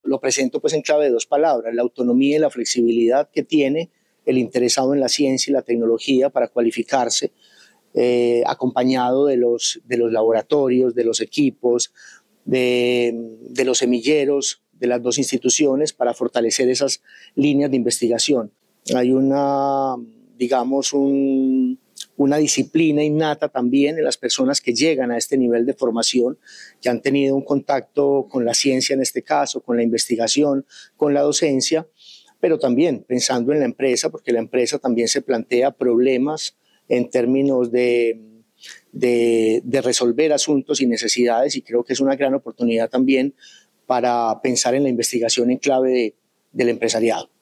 lo presento pues en clave de dos palabras: la autonomía y la flexibilidad que tiene el interesado en la ciencia y la tecnología para cualificarse, acompañado de los laboratorios, de los equipos, de los semilleros de las dos instituciones para fortalecer esas líneas de investigación. Hay una disciplina innata también en las personas que llegan a este nivel de formación, que han tenido un contacto con la ciencia en este caso, con la investigación, con la docencia, pero también pensando en la empresa, porque la empresa también se plantea problemas en términos de resolver asuntos y necesidades, y creo que es una gran oportunidad también para pensar en la investigación en clave del empresariado.